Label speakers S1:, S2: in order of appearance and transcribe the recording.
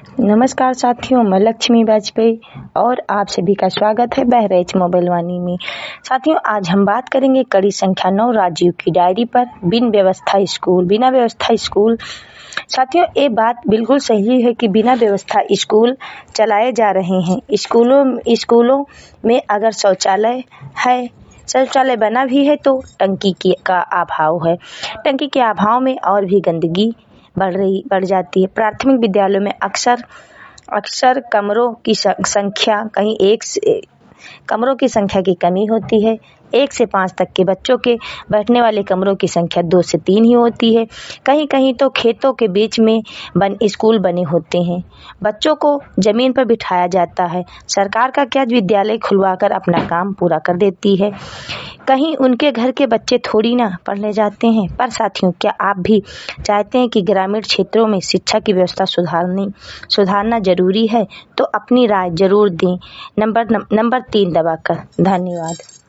S1: नमस्कार साथियों, मैं लक्ष्मी वाजपेयी और आप सभी का स्वागत है बहरेज मोबाइल वाणी में। साथियों, आज हम बात करेंगे कड़ी संख्या 9 राजीव की डायरी पर बिना व्यवस्था स्कूल। साथियों, ये बात बिल्कुल सही है कि बिना व्यवस्था स्कूल चलाए जा रहे हैं। स्कूलों में अगर शौचालय बना भी है तो टंकी का अभाव है। टंकी के अभाव में और भी गंदगी बढ़ जाती है। प्राथमिक विद्यालयों में अक्सर कमरों की संख्या की कमी होती है। 1 से 5 तक के बच्चों के बैठने वाले कमरों की संख्या 2 से 3 ही होती है। कहीं तो खेतों के बीच में स्कूल बने होते हैं। बच्चों को जमीन पर बिठाया जाता है। सरकार का क्या विद्यालय खुलवाकर अपना काम पूरा कर देती है। कहीं उनके घर के बच्चे थोड़ी ना पढ़ने जाते हैं। पर साथियों, क्या आप भी चाहते हैं कि ग्रामीण क्षेत्रों में शिक्षा की व्यवस्था सुधारना जरूरी है? तो अपनी राय जरूर दें नंबर 3 दबाकर। धन्यवाद।